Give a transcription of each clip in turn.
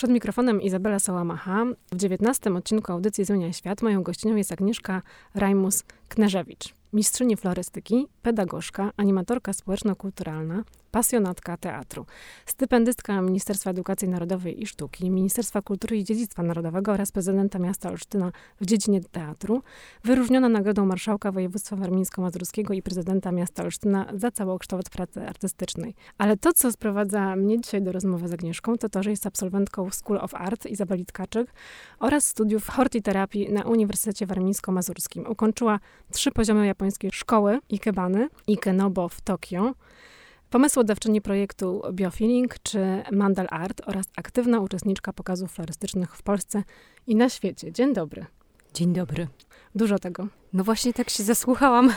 Przed mikrofonem Izabela Sałamacha. W 19. odcinku audycji Zmienia Świat moją gościnią jest Agnieszka Rajmus-Kneżewicz. Mistrzyni florystyki, pedagogzka, animatorka społeczno-kulturalna, pasjonatka teatru, stypendystka Ministerstwa Edukacji Narodowej i Sztuki, Ministerstwa Kultury i Dziedzictwa Narodowego oraz prezydenta miasta Olsztyna w dziedzinie teatru, wyróżniona nagrodą Marszałka Województwa Warmińsko-Mazurskiego i prezydenta miasta Olsztyna za całokształt pracy artystycznej. Ale to, co sprowadza mnie dzisiaj do rozmowy z Agnieszką, to to, że jest absolwentką School of Art Izabeli Tkaczyk oraz studiów hortiterapii na Uniwersytecie Warmińsko-Mazurskim. Ukończyła 3 poziomy japońskiej szkoły Ikebany, Ikenobo w Tokio, pomysłodawczyni projektu Biofeeling czy Mandal Art oraz aktywna uczestniczka pokazów florystycznych w Polsce i na świecie. Dzień dobry. Dzień dobry. Dużo tego. No właśnie tak się zasłuchałam.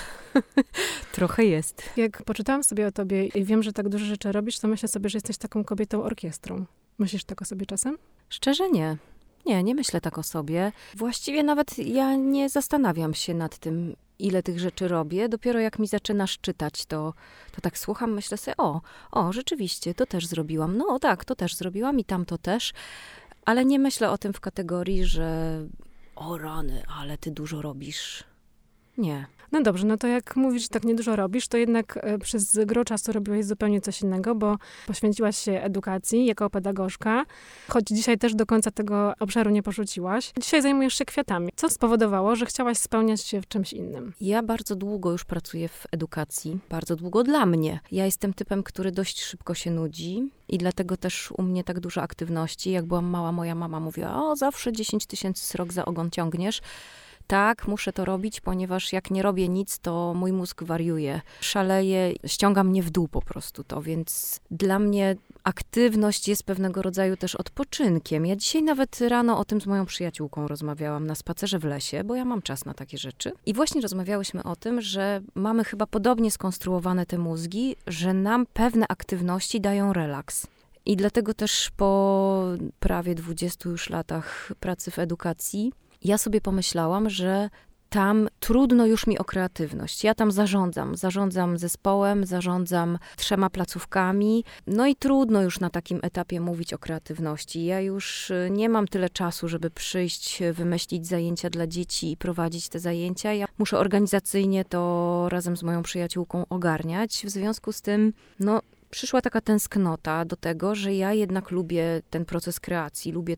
Trochę jest. Jak poczytałam sobie o tobie i wiem, że tak dużo rzeczy robisz, to myślę sobie, że jesteś taką kobietą orkiestrą. Myślisz tak o sobie czasem? Szczerze nie. Nie myślę tak o sobie. Właściwie nawet ja nie zastanawiam się nad tym, ile tych rzeczy robię. Dopiero jak mi zaczynasz czytać, to tak słucham, myślę sobie, rzeczywiście, to też zrobiłam. No tak, to też zrobiłam i tamto też. Ale nie myślę o tym w kategorii, że o rany, ale ty dużo robisz. Nie. No dobrze, no to jak mówisz, że tak niedużo robisz, to jednak przez gro czasu robiłaś zupełnie coś innego, bo poświęciłaś się edukacji jako pedagogzka, choć dzisiaj też do końca tego obszaru nie porzuciłaś. Dzisiaj zajmujesz się kwiatami. Co spowodowało, że chciałaś spełniać się w czymś innym? Ja bardzo długo już pracuję w edukacji. Bardzo długo dla mnie. Ja jestem typem, który dość szybko się nudzi i dlatego też u mnie tak dużo aktywności. Jak byłam mała, moja mama mówiła, zawsze 10 000 srok za ogon ciągniesz. Tak, muszę to robić, ponieważ jak nie robię nic, to mój mózg wariuje, szaleje, ściąga mnie w dół po prostu to, więc dla mnie aktywność jest pewnego rodzaju też odpoczynkiem. Ja dzisiaj nawet rano o tym z moją przyjaciółką rozmawiałam na spacerze w lesie, bo ja mam czas na takie rzeczy. I właśnie rozmawiałyśmy o tym, że mamy chyba podobnie skonstruowane te mózgi, że nam pewne aktywności dają relaks. I dlatego też po prawie 20 już latach pracy w edukacji ja sobie pomyślałam, że tam trudno już mi o kreatywność. Ja tam zarządzam zespołem, zarządzam 3 placówkami. No i trudno już na takim etapie mówić o kreatywności. Ja już nie mam tyle czasu, żeby przyjść, wymyślić zajęcia dla dzieci i prowadzić te zajęcia. Ja muszę organizacyjnie to razem z moją przyjaciółką ogarniać. W związku z tym, przyszła taka tęsknota do tego, że ja jednak lubię ten proces kreacji, lubię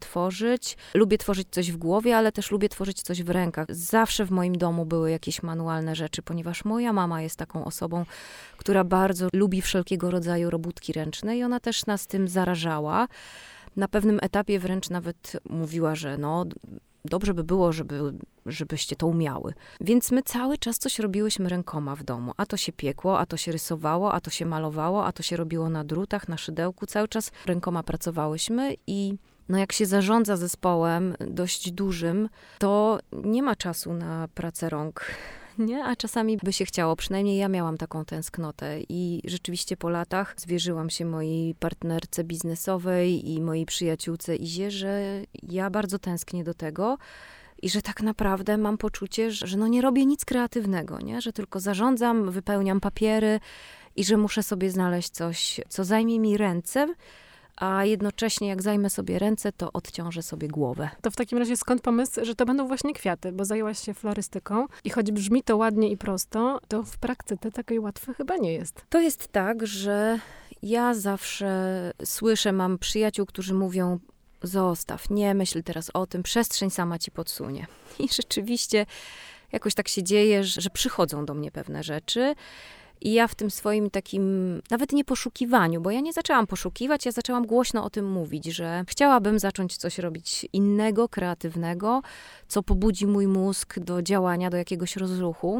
tworzyć coś w głowie, ale też lubię tworzyć coś w rękach. Zawsze w moim domu były jakieś manualne rzeczy, ponieważ moja mama jest taką osobą, która bardzo lubi wszelkiego rodzaju robótki ręczne i ona też nas tym zarażała. Na pewnym etapie wręcz nawet mówiła, że dobrze by było, żebyście to umiały. Więc my cały czas coś robiłyśmy rękoma w domu. A to się piekło, a to się rysowało, a to się malowało, a to się robiło na drutach, na szydełku. Cały czas rękoma pracowałyśmy i jak się zarządza zespołem dość dużym, to nie ma czasu na pracę rąk. Nie? A czasami by się chciało, przynajmniej ja miałam taką tęsknotę i rzeczywiście po latach zwierzyłam się mojej partnerce biznesowej i mojej przyjaciółce Izie, że ja bardzo tęsknię do tego i że tak naprawdę mam poczucie, że nie robię nic kreatywnego, nie? Że tylko zarządzam, wypełniam papiery i że muszę sobie znaleźć coś, co zajmie mi ręce, a jednocześnie jak zajmę sobie ręce, to odciążę sobie głowę. To w takim razie skąd pomysł, że to będą właśnie kwiaty, bo zajęłaś się florystyką i choć brzmi to ładnie i prosto, to w praktyce takiej łatwe chyba nie jest. To jest tak, że ja zawsze słyszę, mam przyjaciół, którzy mówią, zostaw, nie myśl teraz o tym, przestrzeń sama ci podsunie. I rzeczywiście jakoś tak się dzieje, że przychodzą do mnie pewne rzeczy. I ja w tym swoim takim, nawet nie poszukiwaniu, bo ja nie zaczęłam poszukiwać, ja zaczęłam głośno o tym mówić, że chciałabym zacząć coś robić innego, kreatywnego, co pobudzi mój mózg do działania, do jakiegoś rozruchu.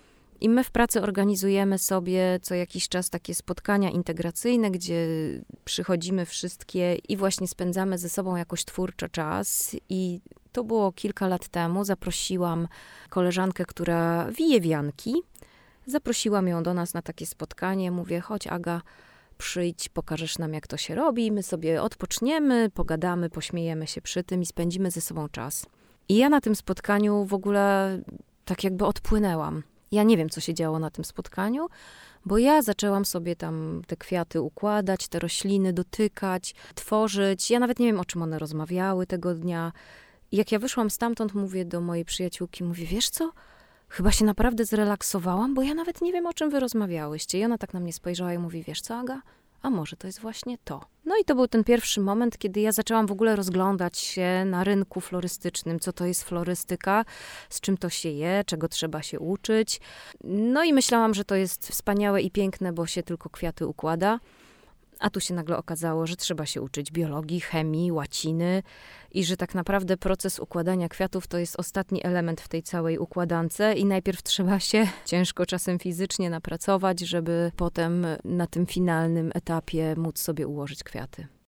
I my w pracy organizujemy sobie co jakiś czas takie spotkania integracyjne, gdzie przychodzimy wszystkie i właśnie spędzamy ze sobą jakoś twórczo czas. I to było kilka lat temu. Zaprosiłam koleżankę, która wije wianki. Zaprosiłam ją do nas na takie spotkanie. Mówię, chodź Aga, przyjdź, pokażesz nam, jak to się robi. My sobie odpoczniemy, pogadamy, pośmiejemy się przy tym i spędzimy ze sobą czas. I ja na tym spotkaniu w ogóle tak jakby odpłynęłam. Ja nie wiem, co się działo na tym spotkaniu, Bo ja zaczęłam sobie tam te kwiaty układać, te rośliny dotykać, tworzyć. Ja nawet nie wiem, o czym one rozmawiały tego dnia. I jak ja wyszłam stamtąd, mówię do mojej przyjaciółki, mówię, wiesz co? Chyba się naprawdę zrelaksowałam, bo ja nawet nie wiem, o czym wy rozmawiałyście. I ona tak na mnie spojrzała i mówi, wiesz co, Aga? A może to jest właśnie to. No i to był ten pierwszy moment, kiedy ja zaczęłam w ogóle rozglądać się na rynku florystycznym, co to jest florystyka, z czym to się je, czego trzeba się uczyć. No i myślałam, że to jest wspaniałe i piękne, bo się tylko kwiaty układa. A tu się nagle okazało, że trzeba się uczyć biologii, chemii, łaciny i że tak naprawdę proces układania kwiatów to jest ostatni element w tej całej układance i najpierw trzeba się ciężko czasem fizycznie napracować, żeby potem na tym finalnym etapie móc sobie ułożyć kwiaty.